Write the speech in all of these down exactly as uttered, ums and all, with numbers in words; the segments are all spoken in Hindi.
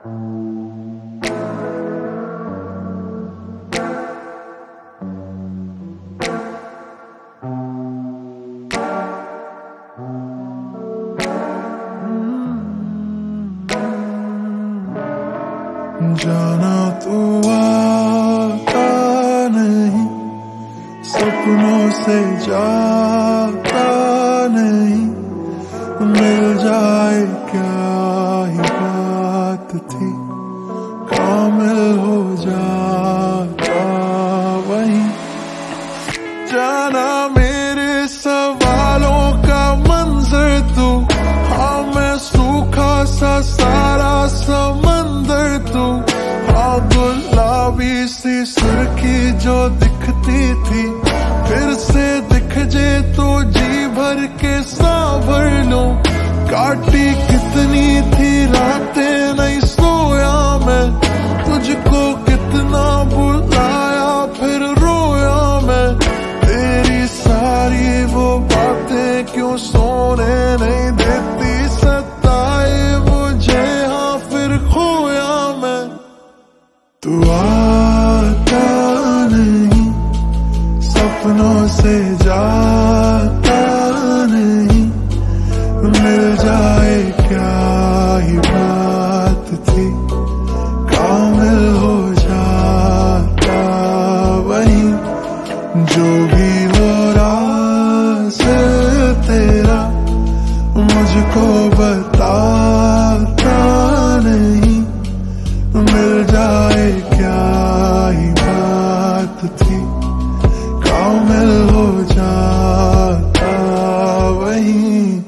जाना तो आता नहीं, सपनों से जाता नहीं, मिल जाए क्या ही बात थी, कामिल हो जाता वही। जाना मेरे सवालों का मंजर तू, हाँ मैं सूखा सा सारा समंदर तू, हाँ गुलाबी सी सुर्खी जो दिखती थी, फिर से दिख जे तो जी भर के सांभर लो। काटी कितनी थी रातें नहीं सोया मैं, तुझको कितना बुलाया फिर रोया मैं, तेरी सारी वो बातें क्यों सोने नहीं देती, सताए मुझे हाँ फिर खोया मैं। तू आता नहीं, सपनों से जाता नहीं, मिल जाए क्या ही बात थी, कामिल हो जाता वही। जो भी हो राज तेरा मुझको बताता नहीं, मिल जाए क्या ही बात थी, कामिल हो जाता वही।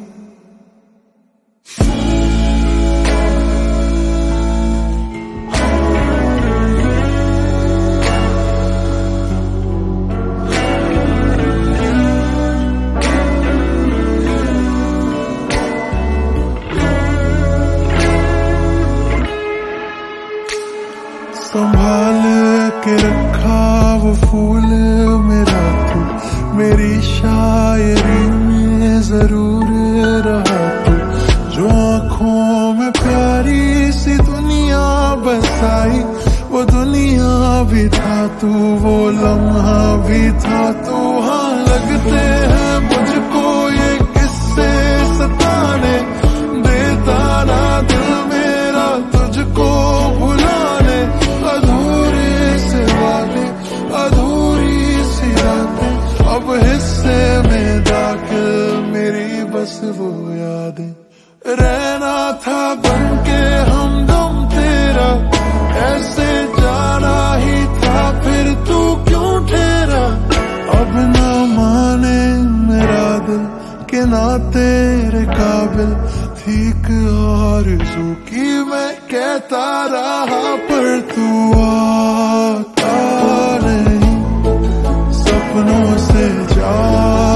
संभाल के रखा वो फूल मेरा तू, मेरी शायरी में जरूर रहा तू, जो आँखों में प्यारी सी दुनिया बसाई, वो दुनिया भी था तू, वो लम्हा भी था तू। हाँ लगते हैं मुझको ये किस्से सताने, देता ना दिल मेरा तुझको भुलाने, अधूरे से वादे अधूरी सी रातें, अब हिस्से में दाखिल मेरी बस वो यादें। रहना था बनके हमदम तेरा, ऐसे जाना ही था फिर तू क्यों ठहरा, अब ना माने मेरा दिल के ना तेरे काबिल थी आरज़ू की मैं कहता रहा, पर तू आता नहीं, सपनों से जा